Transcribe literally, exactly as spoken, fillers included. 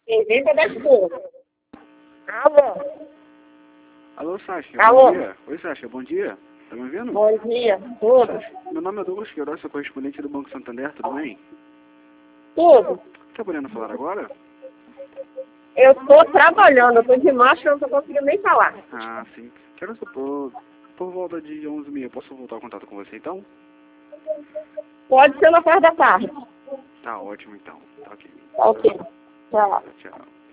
Inventa das coisas. Alô? Alô, Sasha, Alô? bom dia. Oi, Sasha, bom dia. Tá me ouvindo? Bom dia. Tudo? Sasha, meu nome é Douglas Queiroz, sou correspondente do Banco Santander, tudo bem? Tudo. Tá podendo falar agora? Eu estou trabalhando, eu estou de máscara, não estou conseguindo nem falar. Ah, sim. Quero supor, por volta de onze e meia, posso voltar ao contato com você então? Pode ser na parte da tarde. Tá ótimo então, tá ok. Ok. Tchau. Tchau.